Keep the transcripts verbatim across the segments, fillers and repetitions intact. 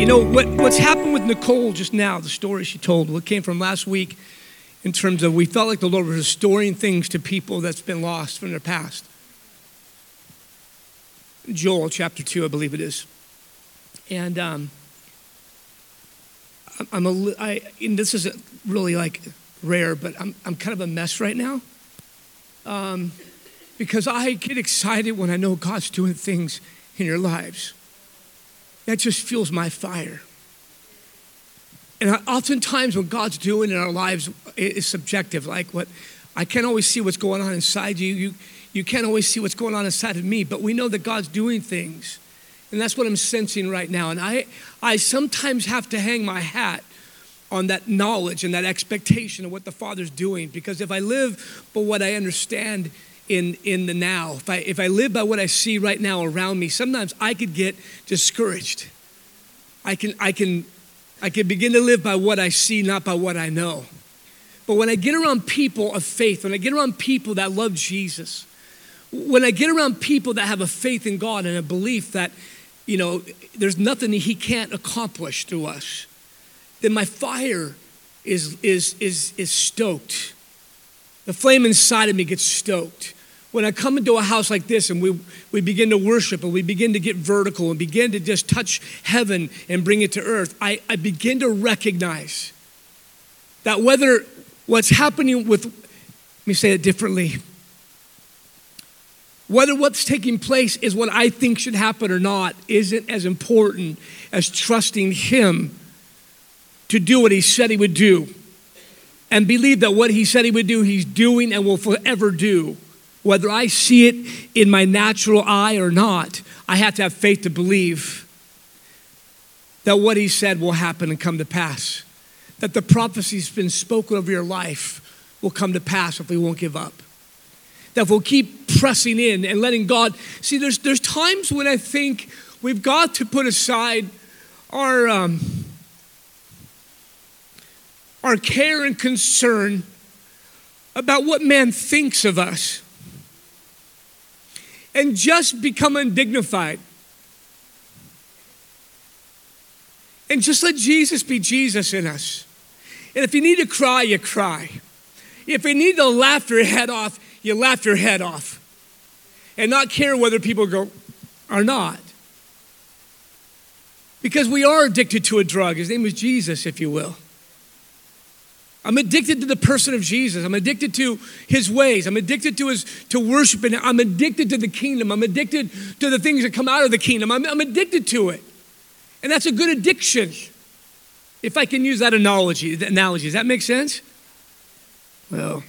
know, what, what's happened with Nicole just now, the story she told, what came from last week in terms of we felt like the Lord was restoring things to people that's been lost from their past. Joel chapter two, I believe it is. And um, I'm a, I, and this isn't really like rare, but I'm, I'm kind of a mess right now. Um, because I get excited when I know God's doing things in your lives. That just fuels my fire. And I, oftentimes when God's doing in our lives, it is subjective. Like what, I can't always see what's going on inside you. You, you can't always see what's going on inside of me, but we know that God's doing things. And that's what I'm sensing right now. And I, I sometimes have to hang my hat on that knowledge and that expectation of what the Father's doing. Because if I live by what I understand in, in the now, if I, if I live by what I see right now around me, sometimes I could get discouraged. I can, I can, I can begin to live by what I see, not by what I know. But when I get around people of faith, when I get around people that love Jesus, when I get around people that have a faith in God and a belief that, you know, there's nothing he can't accomplish through us, then my fire is, is, is, is stoked. The flame inside of me gets stoked. When I come into a house like this and we, we begin to worship and we begin to get vertical and begin to just touch heaven and bring it to earth, I, I begin to recognize that whether what's happening with, let me say it differently, whether what's taking place is what I think should happen or not isn't as important as trusting him to do what he said he would do and believe that what he said he would do, he's doing and will forever do. Whether I see it in my natural eye or not, I have to have faith to believe that what he said will happen and come to pass. That the prophecy's been spoken over your life will come to pass if we won't give up. That if we'll keep pressing in and letting God, see there's there's times when I think we've got to put aside our, um, our care and concern about what man thinks of us. And just become undignified. And just let Jesus be Jesus in us. And if you need to cry, you cry. If you need to laugh your head off, you laugh your head off. And not care whether people go or not. Because we are addicted to a drug. His name is Jesus, if you will. I'm addicted to the person of Jesus. I'm addicted to his ways. I'm addicted to his to worshiping. I'm addicted to the kingdom. I'm addicted to the things that come out of the kingdom. I'm, I'm addicted to it. And that's a good addiction. If I can use that analogy, that analogy. Does that make sense? Well.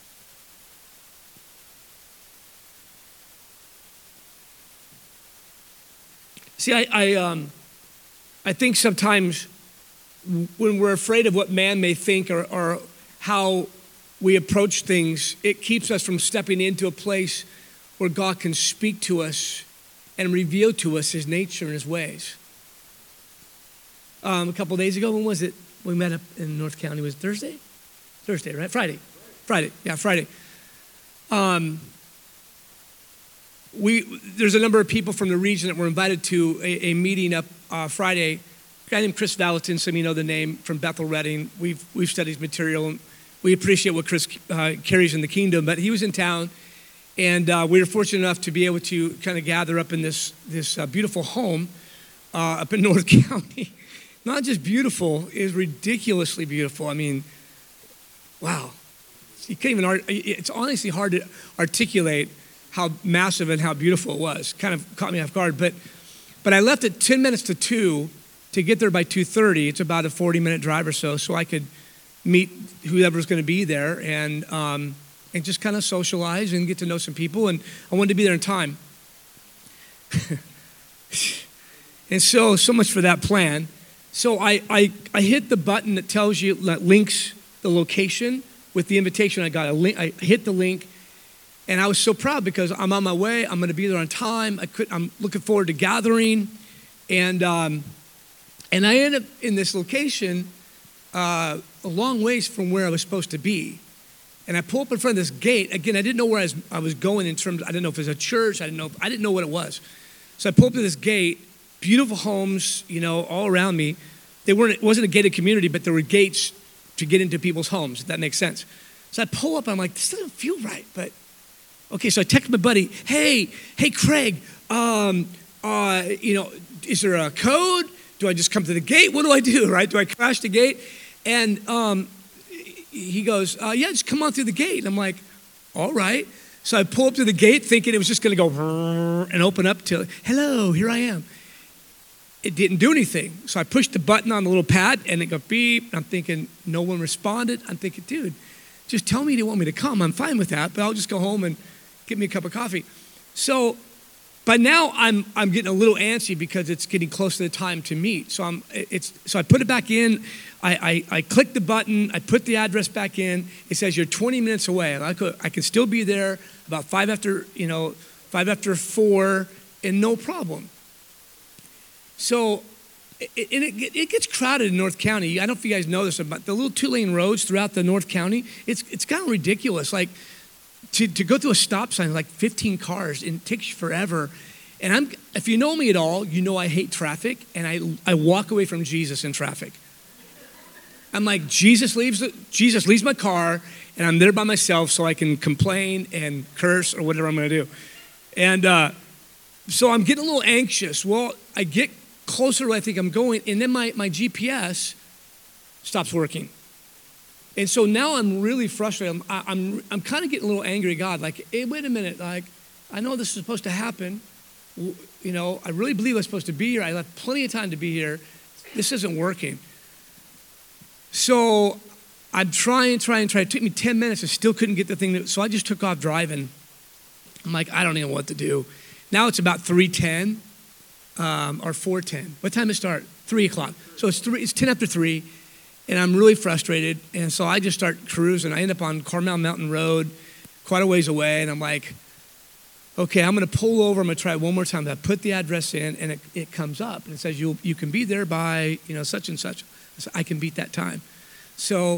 See, I I, um, I think sometimes when we're afraid of what man may think or, or how we approach things, it keeps us from stepping into a place where God can speak to us and reveal to us his nature and his ways. Um, a couple of days ago, when was it? We met up in North County. Was it Thursday? Thursday, right? Friday. Friday. Yeah, Friday. Um, we there's a number of people from the region that were invited to a, a meeting up uh, Friday. A guy named Chris Valentin, some of you know the name, from Bethel Redding. We've we've studied his material, and we appreciate what Chris uh, carries in the kingdom. But he was in town, and uh, we were fortunate enough to be able to kind of gather up in this this uh, beautiful home uh, up in North County. Not just beautiful, it is ridiculously beautiful. I mean, wow. You can't even, it's honestly hard to articulate how massive and how beautiful it was. Kind of caught me off guard. But, but I left at ten minutes to two. To get there by two thirty, it's about a forty minute drive or so, so I could meet whoever's going to be there and um, and just kind of socialize and get to know some people. And I wanted to be there in time. And so, so much for that plan. So I, I, I hit the button that tells you, that links the location with the invitation I got. I, link, I hit the link, and I was so proud because I'm on my way. I'm going to be there on time. I could, I'm looking forward to gathering. And... Um, And I ended up in this location uh, a long ways from where I was supposed to be. And I pull up in front of this gate. Again, I didn't know where I was, I was going in terms, I didn't know if it was a church. I didn't know, I didn't know what it was. So I pull up to this gate. beautiful homes, you know, all around me. They weren't, it wasn't a gated community, but there were gates to get into people's homes, if that makes sense. So I pull up, I'm like, this doesn't feel right, but okay, so I text my buddy, hey, hey, Craig, um, uh, you know, is there a code? Do I just come to the gate? What do I do, right? Do I crash the gate? And um, he goes, uh, yeah, just come on through the gate. And I'm like, all right. So I pull up to the gate thinking it was just going to go and open up to, hello, here I am. It didn't do anything. So I pushed the button on the little pad and it go beep. I'm thinking, no one responded. I'm thinking, dude, just tell me they want me to come. I'm fine with that, but I'll just go home and get me a cup of coffee. So by now I'm I'm getting a little antsy because it's getting close to the time to meet. So I'm it's so I put it back in. I I, I click the button. I put the address back in. It says you're twenty minutes away. I could I can still be there about five after you know five after four and no problem. So it, it, it gets crowded in North County. I don't know if you guys know this, but the little two-lane roads throughout the North County, it's it's kind of ridiculous. Like to, to go through a stop sign, like fifteen cars, and it takes forever. And I'm if you know me at all, you know I hate traffic, and I I walk away from Jesus in traffic. I'm like, Jesus leaves the, Jesus leaves my car, and I'm there by myself so I can complain and curse or whatever I'm going to do. And uh, so I'm getting a little anxious. Well, I get closer to where I think I'm going, and then my, my G P S stops working. And so now I'm really frustrated. I'm, I'm, I'm kind of getting a little angry at God. Like, hey, wait a minute. Like, I know this is supposed to happen. You know, I really believe I'm supposed to be here. I left plenty of time to be here. This isn't working. So I'm trying, trying, trying. It took me ten minutes and still couldn't get the thing. To, so I just took off driving. I'm like, I don't even know what to do. Now it's about three ten. Um, or four ten. What time does it start? Three o'clock. So it's three. It's ten after three, and I'm really frustrated. And so I just start cruising. I end up on Carmel Mountain Road, quite a ways away, and I'm like, okay, I'm going to pull over. I'm going to try it one more time. I put the address in, and it, it comes up, and it says you you can be there by you know such and such. So I can beat that time. So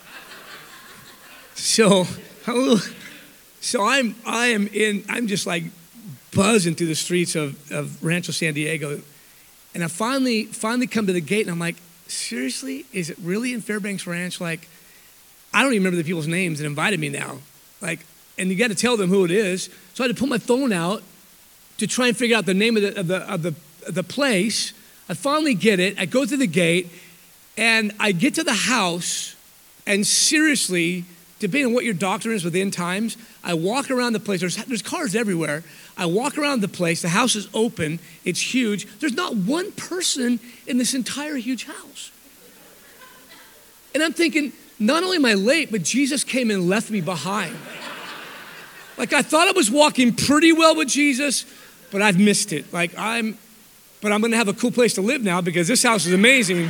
so so I'm I am in. I'm just like buzzing through the streets of, of Rancho San Diego. And I finally finally come to the gate and I'm like, seriously? Is it really in Fairbanks Ranch? Like, I don't even remember the people's names that invited me now. Like, and you got to tell them who it is. So I had to pull my phone out to try and figure out the name of the, of the, of the, of the place. I finally get it. I go through the gate and I get to the house and seriously, depending on what your doctrine is with end times, I walk around the place. There's, there's cars everywhere. I walk around the place. The house is open. It's huge. There's not one person in this entire huge house. And I'm thinking, not only am I late, but Jesus came and left me behind. Like I thought I was walking pretty well with Jesus, but I've missed it. Like I'm, but I'm going to have a cool place to live now because this house is amazing.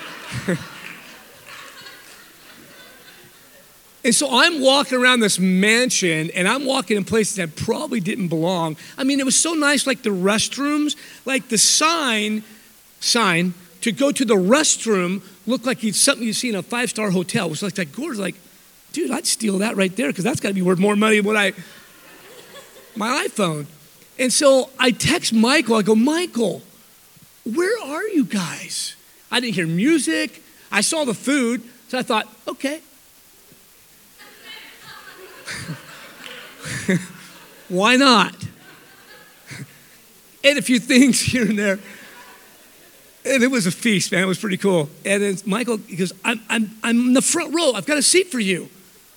And so I'm walking around this mansion and I'm walking in places that probably didn't belong. I mean, it was so nice, like the restrooms, like the sign, sign to go to the restroom looked like it's something you see in a five-star hotel. It was like that gorgeous, like, dude, I'd steal that right there because that's got to be worth more money than what I, my iPhone. And so I text Michael, I go, Michael, where are you guys? I didn't hear music. I saw the food, so I thought, okay. Why not? And a few things here and there. And it was a feast, man. It was pretty cool. And then Michael, he goes, I'm, I'm, I'm in the front row. I've got a seat for you.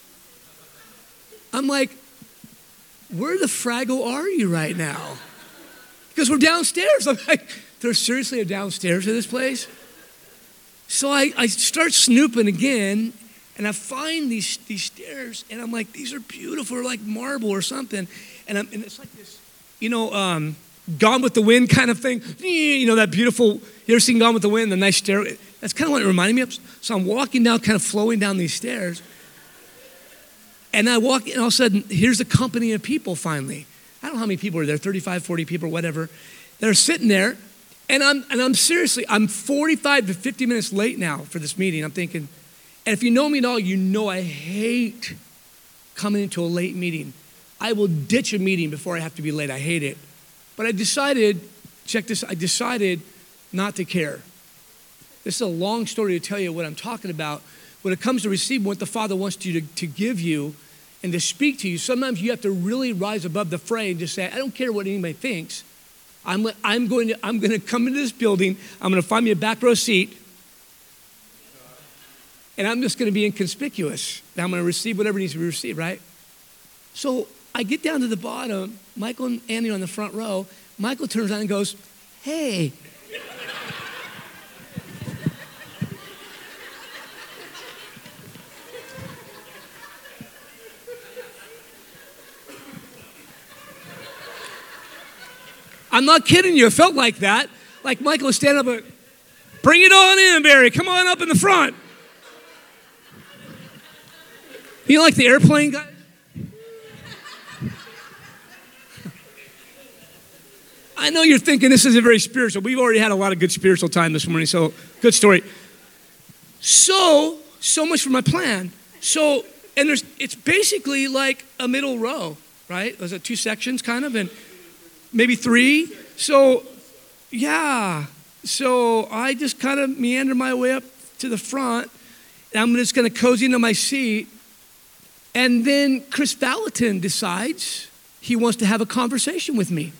I'm like, where the fraggle are you right now? Because we're downstairs. I'm like, there's seriously a downstairs to this place? So I, I start snooping again. And I find these these stairs, and I'm like, these are beautiful, or like marble or something. And, I'm, and it's like this, you know, um, Gone with the Wind kind of thing. You know, that beautiful, you ever seen Gone with the Wind, the nice stair? That's kind of what it reminded me of. So I'm walking down, kind of flowing down these stairs. And I walk, and all of a sudden, here's a company of people finally. I don't know how many people are there, thirty-five, forty people, whatever. They're sitting there, and I'm, and I'm seriously, I'm forty-five to fifty minutes late now for this meeting. I'm thinking, and if you know me at all, you know I hate coming into a late meeting. I will ditch a meeting before I have to be late. I hate it. But I decided check this, I decided not to care. This is a long story to tell you what I'm talking about. When it comes to receiving what the Father wants you to, to give you and to speak to you, sometimes you have to really rise above the fray and just say, I don't care what anybody thinks. I'm, I'm, going to, I'm going to come into this building. I'm going to find me a back row seat. And I'm just going to be inconspicuous. And I'm going to receive whatever needs to be received, right? So I get down to the bottom. Michael and Andy are on the front row. Michael turns around and goes, hey. I'm not kidding you. It felt like that. Like Michael was standing up and, bring it on in, Barry. Come on up in the front. You know, like the airplane guy? I know you're thinking this isn't very spiritual. We've already had a lot of good spiritual time this morning, so good story. So, so much for my plan. So, and there's, it's basically like a middle row, right? Was it two sections kind of, and maybe three? So, yeah. So I just kind of meander my way up to the front, and I'm just going to cozy into my seat. And then Chris Valentin decides he wants to have a conversation with me.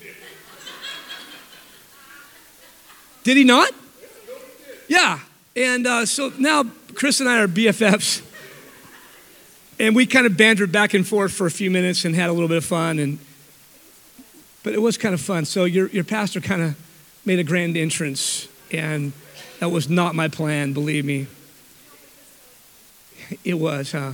Did he not? Yeah. And uh, so now Chris and I are B F Fs. And we kind of bantered back and forth for a few minutes and had a little bit of fun. And but it was kind of fun. So your, your pastor kind of made a grand entrance. And that was not my plan, believe me. It was, huh?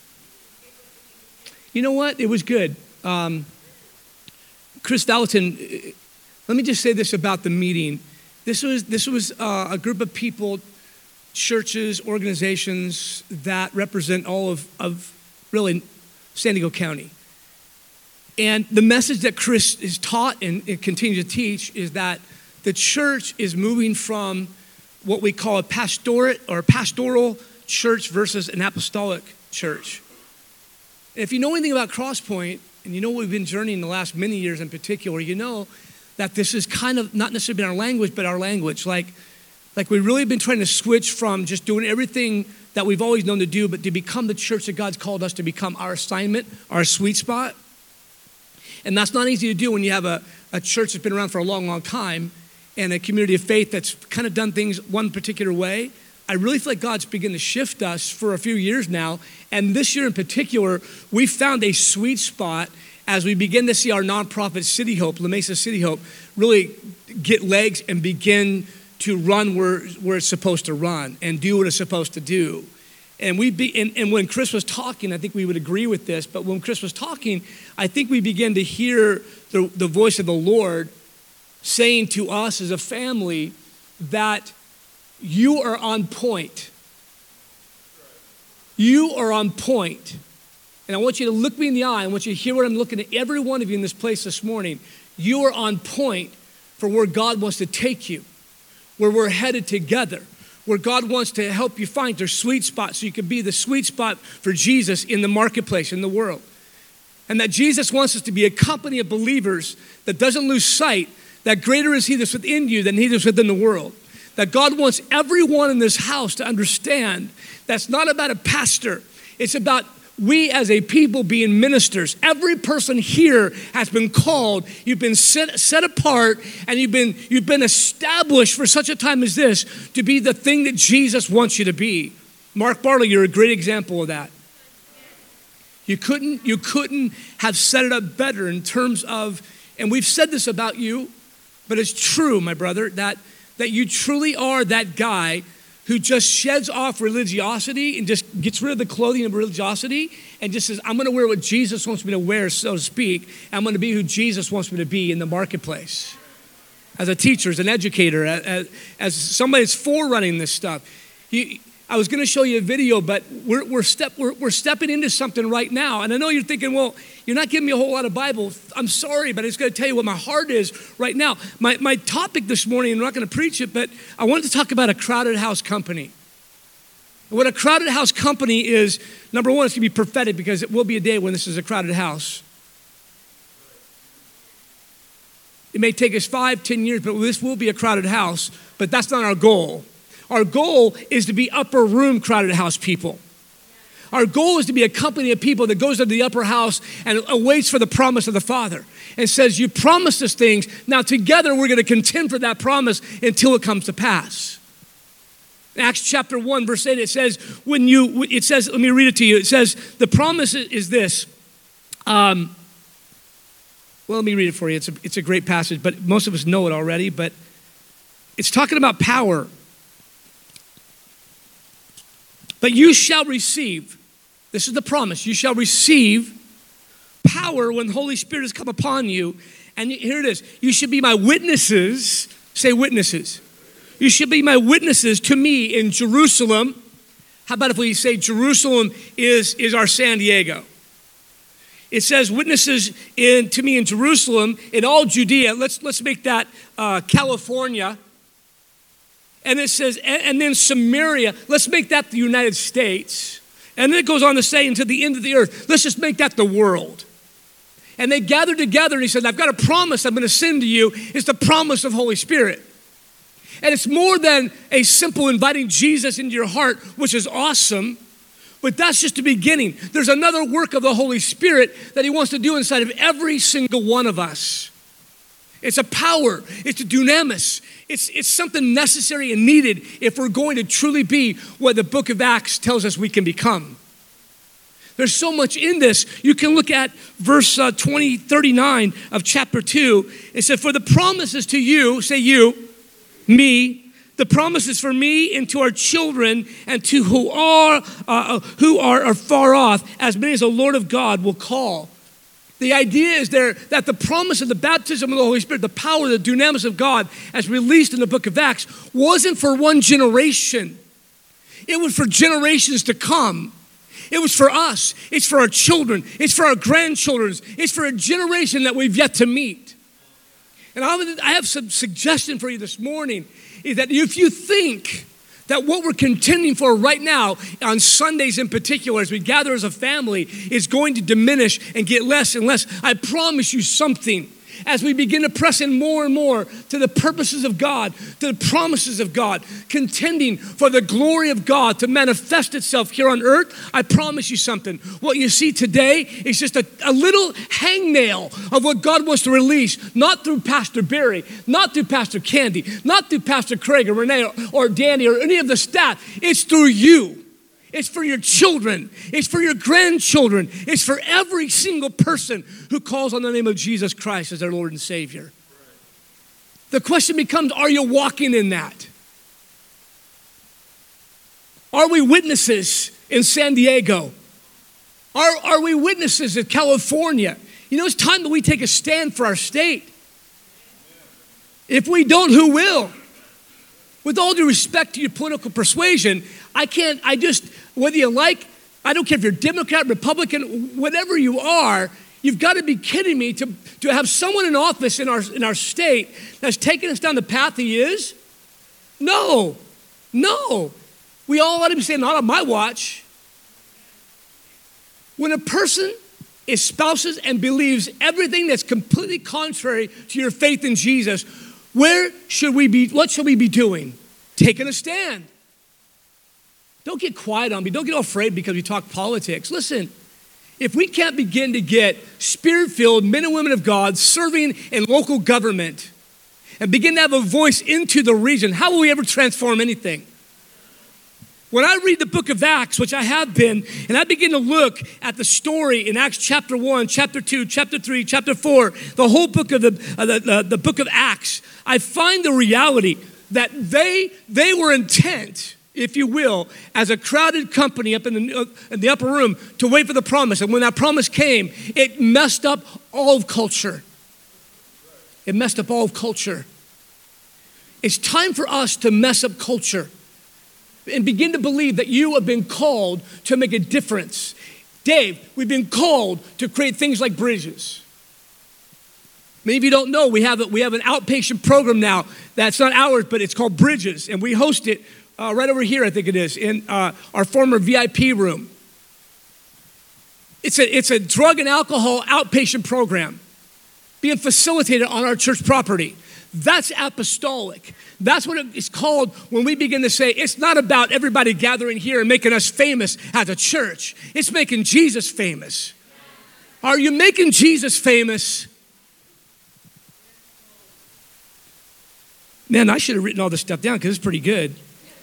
You know what? It was good. Um, Chris Valentin, let me just say this about the meeting. This was, this was uh, a group of people, churches, organizations that represent all of, of really San Diego County. And the message that Chris is taught and, and continues to teach is that the church is moving from what we call a pastorate or a pastoral church versus an apostolic church. And if you know anything about Crosspoint, and you know we've been journeying the last many years in particular, you know that this is kind of not necessarily been our language, but our language. Like, like we've really been trying to switch from just doing everything that we've always known to do, but to become the church that God's called us to become, our assignment, our sweet spot. And that's not easy to do when you have a, a church that's been around for a long, long time and a community of faith that's kind of done things one particular way. I really feel like God's beginning to shift us for a few years now. And this year in particular, we found a sweet spot as we begin to see our nonprofit City Hope, La Mesa City Hope, really get legs and begin to run where, where it's supposed to run and do what it's supposed to do. And we be, and, and when Chris was talking, I think we would agree with this, but when Chris was talking, I think we began to hear the, the voice of the Lord saying to us as a family that you are on point. You are on point. And I want you to look me in the eye. I want you to hear what I'm looking at every one of you in this place this morning. You are on point for where God wants to take you, where we're headed together, where God wants to help you find their sweet spot so you can be the sweet spot for Jesus in the marketplace, in the world. And that Jesus wants us to be a company of believers that doesn't lose sight that greater is he that's within you than he that's within the world. That God wants everyone in this house to understand that's not about a pastor. It's about we as a people being ministers. Every person here has been called. You've been set, set apart and you've been, you've been established for such a time as this to be the thing that Jesus wants you to be. Mark Bartley, you're a great example of that. You couldn't, you couldn't have set it up better in terms of, and we've said this about you, but it's true, my brother, that, that you truly are that guy who just sheds off religiosity and just gets rid of the clothing of religiosity and just says, I'm going to wear what Jesus wants me to wear, so to speak. I'm going to be who Jesus wants me to be in the marketplace. As a teacher, as an educator, as, as somebody that's forerunning this stuff. You, I was going to show you a video, but we're, we're, step, we're, we're stepping into something right now. And I know you're thinking, well, you're not giving me a whole lot of Bible. I'm sorry, but I just got to tell you what my heart is right now. My, my topic this morning, I'm not going to preach it, but I wanted to talk about a crowded house company. What a crowded house company is, number one, it's going to be prophetic because it will be a day when this is a crowded house. It may take us five, ten years, but this will be a crowded house, but that's not our goal. Our goal is to be upper room crowded house people. Our goal is to be a company of people that goes to the upper house and awaits for the promise of the Father and says, you promised us things. Now together we're going to contend for that promise until it comes to pass. In Acts chapter one, verse eight, it says, when you, it says, let me read it to you. It says, the promise is this. Um, well, let me read it for you. It's a, it's a great passage, but most of us know it already, but it's talking about power. But you shall receive, this is the promise, you shall receive power when the Holy Spirit has come upon you. And here it is, you should be my witnesses, say witnesses. You should be my witnesses to me in Jerusalem. How about if we say Jerusalem is, is our San Diego? It says witnesses in, to me in Jerusalem, in all Judea. Let's, let's make that uh, California. And it says, and, and then Samaria. Let's make that the United States. And then it goes on to say, unto the end of the earth. Let's just make that the world. And they gathered together and he said, I've got a promise I'm going to send to you. It's the promise of Holy Spirit. And it's more than a simple inviting Jesus into your heart, which is awesome. But that's just the beginning. There's another work of the Holy Spirit that he wants to do inside of every single one of us. It's a power. It's a dunamis. It's, it's something necessary and needed if we're going to truly be what the book of Acts tells us we can become. There's so much in this. You can look at verse uh, twenty, thirty-nine of chapter two. It said, for the promises to you, say you, me, the promises for me and to our children and to who are uh, who are, are far off, as many as the Lord of God will call. The idea is there that the promise of the baptism of the Holy Spirit, the power, the dunamis of God, as released in the book of Acts, wasn't for one generation. It was for generations to come. It was for us. It's for our children. It's for our grandchildren. It's for a generation that we've yet to meet. And I have some suggestion for you this morning, is that if you think that what we're contending for right now, on Sundays in particular, as we gather as a family, is going to diminish and get less and less, I promise you something. As we begin to press in more and more to the purposes of God, to the promises of God, contending for the glory of God to manifest itself here on earth, I promise you something. What you see today is just a, a little hangnail of what God wants to release, not through Pastor Barry, not through Pastor Candy, not through Pastor Craig or Renee or, or Danny or any of the staff. It's through you. It's for your children. It's for your grandchildren. It's for every single person who calls on the name of Jesus Christ as their Lord and Savior. The question becomes, are you walking in that? Are we witnesses in San Diego? Are, are we witnesses in California? You know, it's time that we take a stand for our state. If we don't, who will? With all due respect to your political persuasion, I can't, I just, whether you like, I don't care if you're Democrat, Republican, whatever you are, you've got to be kidding me to, to have someone in office in our, in our state that's taking us down the path he is. No, no. We all let him say, not on my watch. When a person espouses and believes everything that's completely contrary to your faith in Jesus, where should we be, what should we be doing? Taking a stand. Don't get quiet on me. Don't get all afraid because we talk politics. Listen, if we can't begin to get spirit-filled men and women of God serving in local government and begin to have a voice into the region, how will we ever transform anything? When I read the book of Acts, which I have been, and I begin to look at the story in Acts chapter one, chapter two, chapter three, chapter four, the whole book of the, uh, the, the, the book of Acts, I find the reality that they, they were intent, if you will, as a crowded company up in the, uh, in the upper room to wait for the promise. And when that promise came, it messed up all of culture. It messed up all of culture. It's time for us to mess up culture and begin to believe that you have been called to make a difference. Dave, we've been called to create things like bridges. Many of you don't know, we have, a, we have an outpatient program now that's not ours, but it's called Bridges, and we host it uh, right over here, I think it is, in uh, our former V I P room. It's a, it's a drug and alcohol outpatient program. being facilitated on our church property. That's apostolic. That's what it's called when we begin to say, it's not about everybody gathering here and making us famous as a church. It's making Jesus famous. Are you making Jesus famous? Man, I should have written all this stuff down because it's pretty good.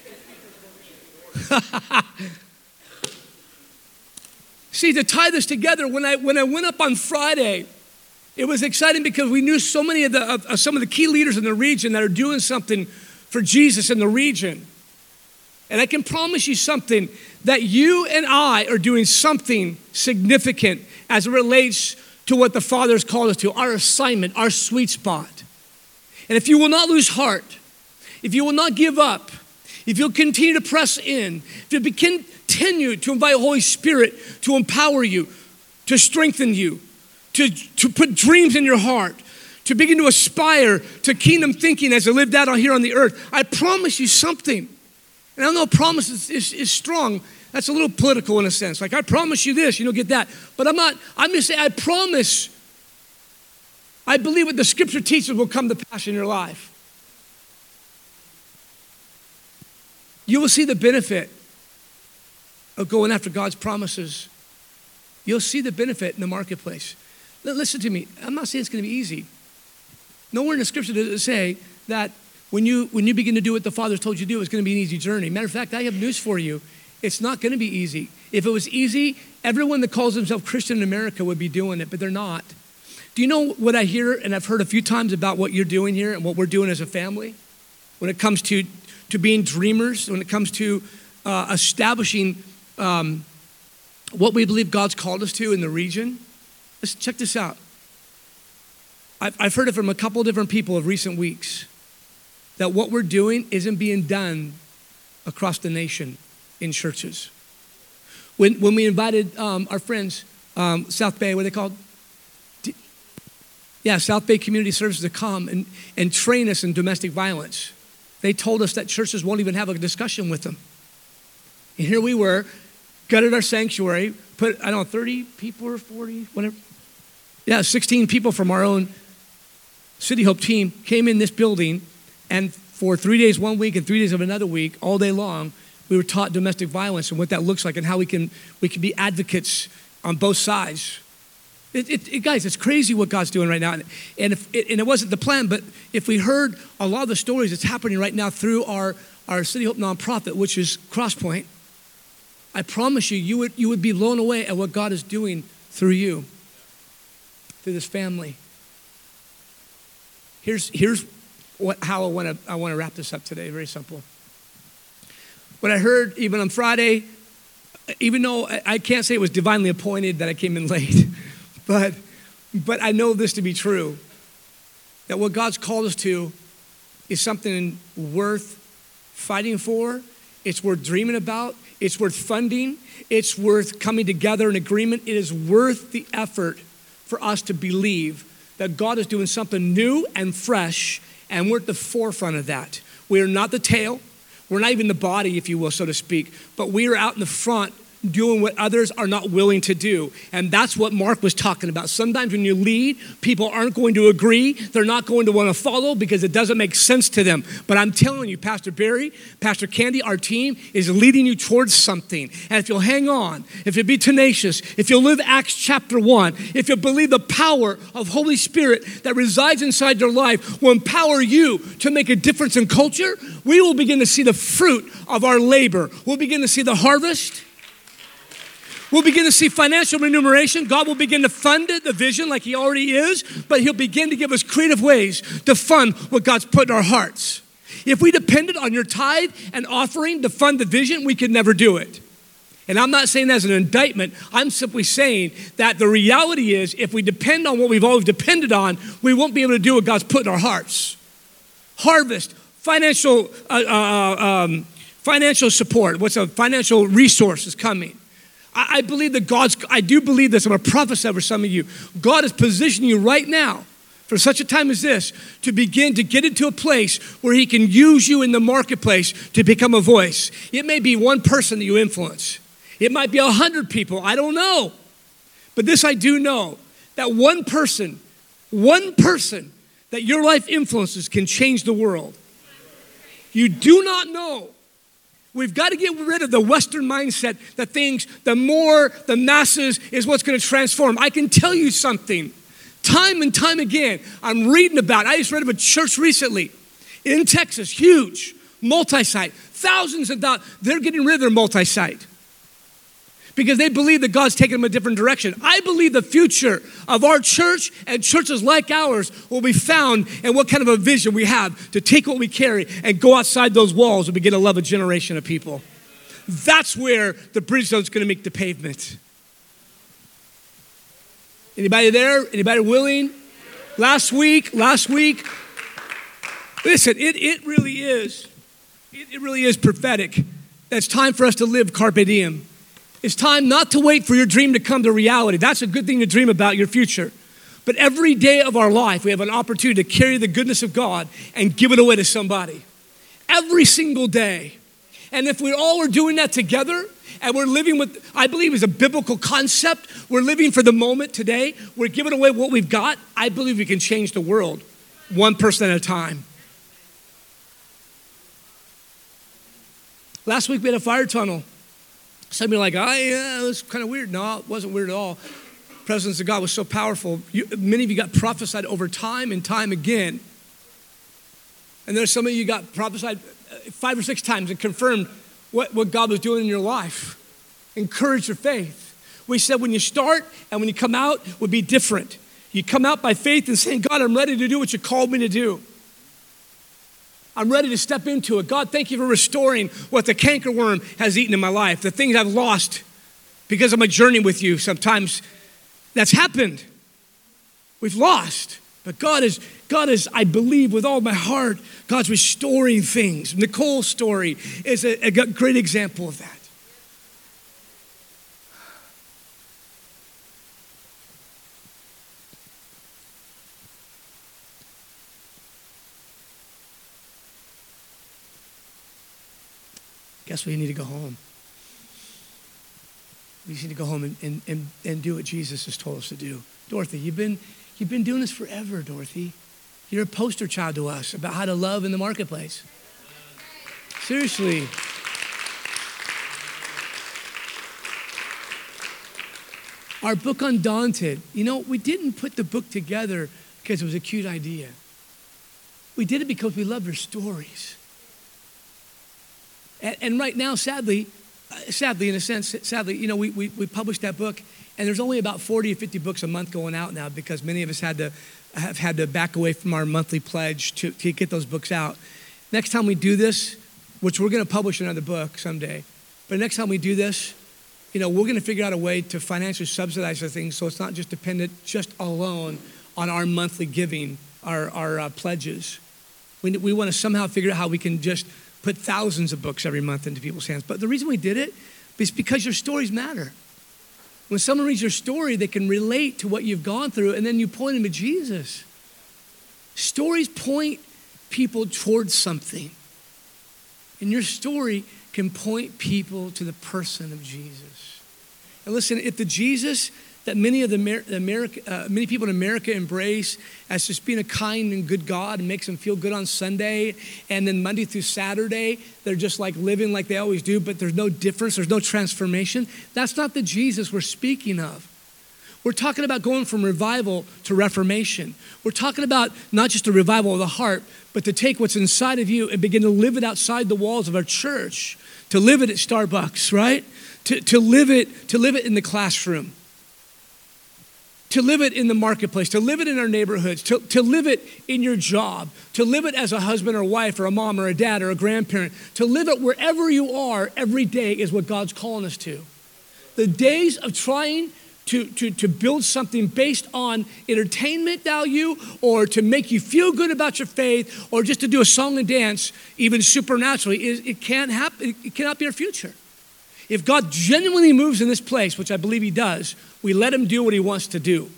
See, to tie this together, when I when I went up on Friday, it was exciting because we knew so many of the of, of some of the key leaders in the region that are doing something for Jesus in the region. And I can promise you something, that you and I are doing something significant as it relates to what the Father has called us to, our assignment, our sweet spot. And if you will not lose heart, if you will not give up, if you'll continue to press in, if you continue to invite Holy Spirit to empower you, to strengthen you, to, to put dreams in your heart, to begin to aspire to kingdom thinking as it lived out here on the earth, I promise you something. And I know promise is, is, is strong. That's a little political in a sense. Like, I promise you this, you don't get that. But I'm not, I'm going to say, I promise, I believe what the scripture teaches will come to pass in your life. You will see the benefit of going after God's promises. You'll see the benefit in the marketplace. Listen to me. I'm not saying it's going to be easy. Nowhere in the scripture does it say that when you when you begin to do what the Father told you to do, it's going to be an easy journey. Matter of fact, I have news for you. It's not going to be easy. If it was easy, everyone that calls themselves Christian in America would be doing it, but they're not. Do you know what I hear, and I've heard a few times about what you're doing here and what we're doing as a family when it comes to, to being dreamers, when it comes to uh, establishing um, what we believe God's called us to in the region? Let's check this out. I've, I've heard it from a couple different people of recent weeks that what we're doing isn't being done across the nation in churches. When, when we invited um, our friends, um, South Bay, what are they called? D- yeah, South Bay Community Services to come and, and train us in domestic violence. They told us that churches won't even have a discussion with them. And here we were, gutted our sanctuary, put, I don't know, thirty people or forty, whatever. Yeah, sixteen people from our own City Hope team came in this building, and for three days one week and three days of another week, all day long, we were taught domestic violence and what that looks like and how we can we can be advocates on both sides. It, it, it, guys, it's crazy what God's doing right now. And, and, if, it, and it wasn't the plan, but if we heard a lot of the stories that's happening right now through our, our City Hope nonprofit, which is Crosspoint, I promise you, you would, you would be blown away at what God is doing through you, through this family. Here's, here's what, how I want to I want to wrap this up today. Very simple. What I heard even on Friday, even though I, I can't say it was divinely appointed that I came in late, but but I know this to be true, that what God's called us to is something worth fighting for. It's worth dreaming about. It's worth funding. It's worth coming together in agreement. It is worth the effort for us to believe that God is doing something new and fresh, and we're at the forefront of that. We are not the tail. We're not even the body, if you will, so to speak, but we are out in the front doing what others are not willing to do. And that's what Mark was talking about. Sometimes when you lead, people aren't going to agree. They're not going to want to follow because it doesn't make sense to them. But I'm telling you, Pastor Barry, Pastor Candy, our team is leading you towards something. And if you'll hang on, if you'll be tenacious, if you'll live Acts chapter one, if you'll believe the power of Holy Spirit that resides inside your life will empower you to make a difference in culture, we will begin to see the fruit of our labor. We'll begin to see the harvest. We'll begin to see financial remuneration. God will begin to fund it, the vision, like he already is, but he'll begin to give us creative ways to fund what God's put in our hearts. If we depended on your tithe and offering to fund the vision, we could never do it. And I'm not saying that as an indictment. I'm simply saying that the reality is if we depend on what we've always depended on, we won't be able to do what God's put in our hearts. Harvest, financial, uh, uh, um, financial support. What's a financial resource is coming. I believe that God's, I do believe this, I'm going to prophesy over some of you. God is positioning you right now for such a time as this to begin to get into a place where he can use you in the marketplace to become a voice. It may be one person that you influence. It might be a hundred people, I don't know. But this I do know, that one person One person that your life influences can change the world. You do not know. We've got to get rid of the Western mindset that thinks the more, the masses is what's going to transform. I can tell you something. Time and time again, I'm reading about it. I just read of a church recently in Texas, huge, multi-site, thousands of dollars. They're getting rid of their multi-site because they believe that God's taking them a different direction. I believe the future of our church and churches like ours will be found in what kind of a vision we have to take what we carry and go outside those walls and begin to love a generation of people. That's where the Bridgestone's going to make the pavement. Anybody there? Anybody willing? Last week, last week, listen, it, it really is, it, it really is prophetic. It's time for us to live carpe diem. It's time not to wait for your dream to come to reality. That's a good thing to dream about your future. But every day of our life, we have an opportunity to carry the goodness of God and give it away to somebody. Every single day. And if we all are doing that together, and we're living with, I believe is a biblical concept, we're living for the moment today, we're giving away what we've got, I believe we can change the world one person at a time. Last week we had a fire tunnel. Some of you are like, oh yeah, it was kind of weird. No, it wasn't weird at all. The presence of God was so powerful. You, many of you got prophesied over time and time again. And there's some of you got prophesied five or six times and confirmed what, what God was doing in your life. Encourage your faith. We said when you start and when you come out would be different. You come out by faith and saying, God, I'm ready to do what you called me to do. I'm ready to step into it. God, thank you for restoring what the cankerworm has eaten in my life, the things I've lost because of my journey with you. Sometimes that's happened. We've lost. But God is, God is, I believe with all my heart, God's restoring things. Nicole's story is a, a great example of that. Guess we need to go home. We just need to go home and, and, and, and do what Jesus has told us to do. Dorothy, you've been, you've been doing this forever, Dorothy. You're a poster child to us about how to love in the marketplace. Seriously. Our book, Undaunted, you know, we didn't put the book together because it was a cute idea. We did it because we love your stories. And, and right now, sadly, uh, sadly, in a sense, sadly, you know, we, we, we published that book, and there's only about forty or fifty books a month going out now because many of us had to have had to back away from our monthly pledge to, to get those books out. Next time we do this, which we're going to publish another book someday, but next time we do this, you know, we're going to figure out a way to financially subsidize the things so it's not just dependent just alone on our monthly giving, our, our uh, pledges. We, we want to somehow figure out how we can just put thousands of books every month into people's hands. But the reason we did it is because your stories matter. When someone reads your story, they can relate to what you've gone through, and then you point them to Jesus. Stories point people towards something. And your story can point people to the person of Jesus. And listen, if the Jesus that many of the Amer- America, uh, many people in America embrace as just being a kind and good God and makes them feel good on Sunday, and then Monday through Saturday, they're just like living like they always do, but there's no difference, there's no transformation. That's not the Jesus we're speaking of. We're talking about going from revival to reformation. We're talking about not just a revival of the heart, but to take what's inside of you and begin to live it outside the walls of our church, to live it at Starbucks, right? To, to live it, to live it in the classroom. To live it in the marketplace, to live it in our neighborhoods, to, to live it in your job, to live it as a husband or wife or a mom or a dad or a grandparent, to live it wherever you are every day is what God's calling us to. The days of trying to, to, to build something based on entertainment value or to make you feel good about your faith or just to do a song and dance, even supernaturally, is it can't happen. It cannot be our future. If God genuinely moves in this place, which I believe he does, we let him do what he wants to do.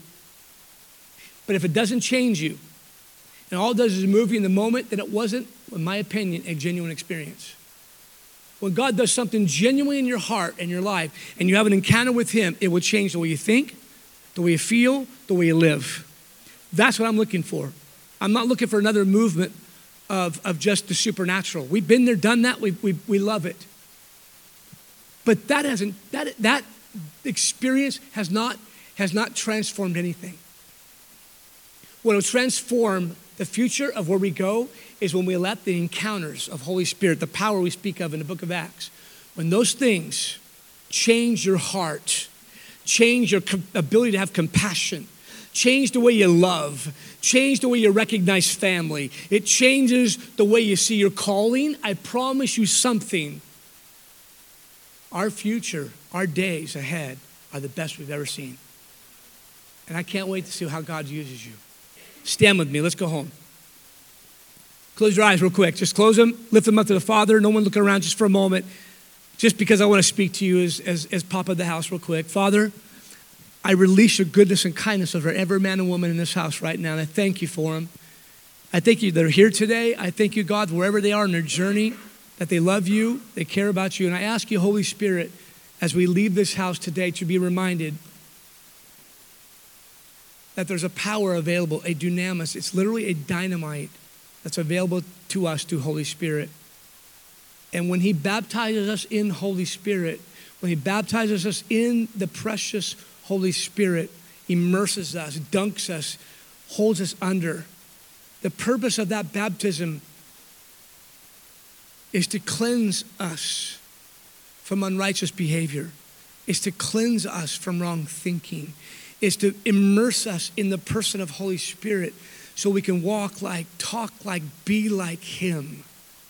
But if it doesn't change you, and all it does is move you in the moment, then it wasn't, in my opinion, a genuine experience. When God does something genuinely in your heart and your life, and you have an encounter with him, it will change the way you think, the way you feel, the way you live. That's what I'm looking for. I'm not looking for another movement of, of just the supernatural. We've been there, done that, we, we, we love it. But that hasn't, that, that experience has not, has not transformed anything. What will transform the future of where we go is when we let the encounters of Holy Spirit, the power we speak of in the book of Acts, when those things change your heart, change your com- ability to have compassion, change the way you love, change the way you recognize family, it changes the way you see your calling. I promise you something. Our future, our days ahead are the best we've ever seen. And I can't wait to see how God uses you. Stand with me. Let's go home. Close your eyes real quick. Just close them. Lift them up to the Father. No one looking around just for a moment. Just because I want to speak to you as, as, as Papa of the house real quick. Father, I release your goodness and kindness over every man and woman in this house right now. And I thank you for them. I thank you that are here today. I thank you, God, wherever they are in their journey, that they love you, they care about you. And I ask you, Holy Spirit, as we leave this house today, to be reminded that there's a power available, a dunamis. It's literally a dynamite that's available to us through Holy Spirit. And when he baptizes us in Holy Spirit, when he baptizes us in the precious Holy Spirit, immerses us, dunks us, holds us under, the purpose of that baptism is to cleanse us from unrighteous behavior, is to cleanse us from wrong thinking, is to immerse us in the person of Holy Spirit so we can walk like, talk like, be like him.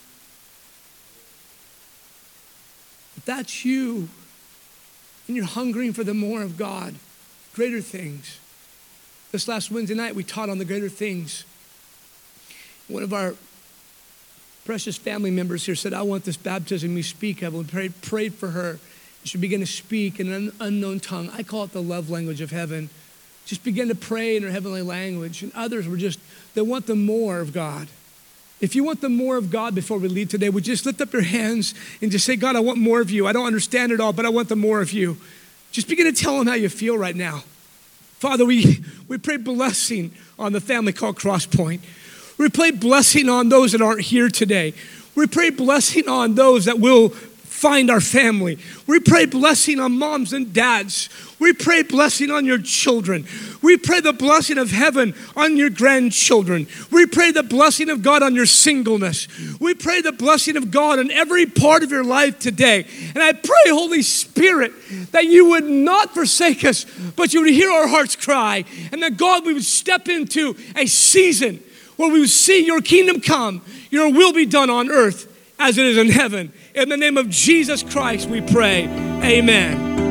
If that's you and you're hungering for the more of God, greater things. This last Wednesday night, we taught on the greater things. One of our precious family members here said, I want this baptism you speak of. We prayed, prayed for her. She began to speak in an unknown tongue. I call it the love language of heaven. Just began to pray in her heavenly language. And others were just, they want the more of God. If you want the more of God before we leave today, would you just lift up your hands and just say, God, I want more of you. I don't understand it all, but I want the more of you. Just begin to tell him how you feel right now. Father, we, we pray blessing on the family called Crosspoint. We pray blessing on those that aren't here today. We pray blessing on those that will find our family. We pray blessing on moms and dads. We pray blessing on your children. We pray the blessing of heaven on your grandchildren. We pray the blessing of God on your singleness. We pray the blessing of God on every part of your life today. And I pray, Holy Spirit, that you would not forsake us, but you would hear our hearts cry. And that God, we would step into a season where we would see your kingdom come, your will be done on earth as it is in heaven. In the name of Jesus Christ, we pray. Amen.